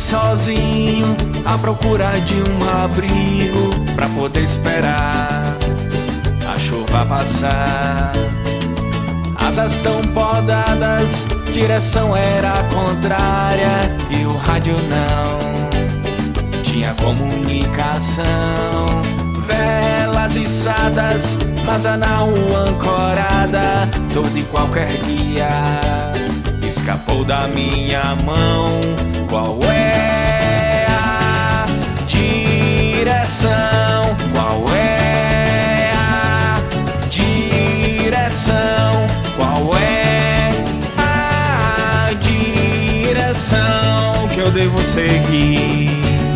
sozinho à procura de um abrigo pra poder esperar a chuva passar. Asas tão podadas, direção era contrária e o rádio não tinha comunicação. Velas içadas, mas a nau ancorada, todo e qualquer guia escapou da minha mão. Qual é a direção? Qual é a direção? Qual é a direção que eu devo seguir?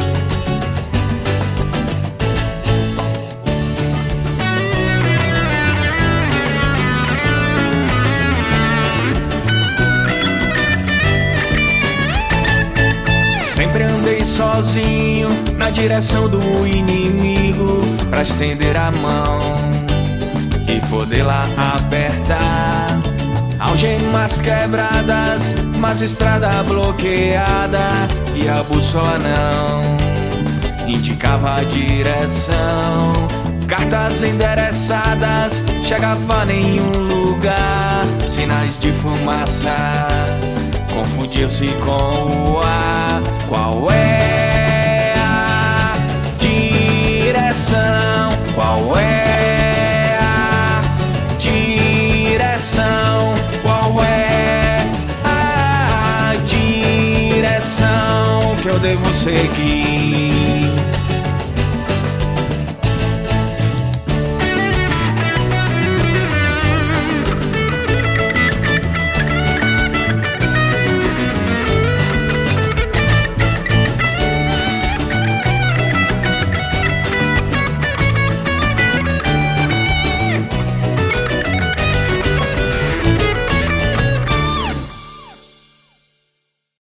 Sempre andei sozinho na direção do inimigo pra estender a mão e poder lá apertar. Algemas quebradas, mas estrada bloqueada e a bússola não indicava a direção. Cartas endereçadas, chegava a nenhum lugar. Sinais de fumaça, confundiu-se com o ar. Qual é a direção? Qual é a direção? Qual é a direção que eu devo seguir?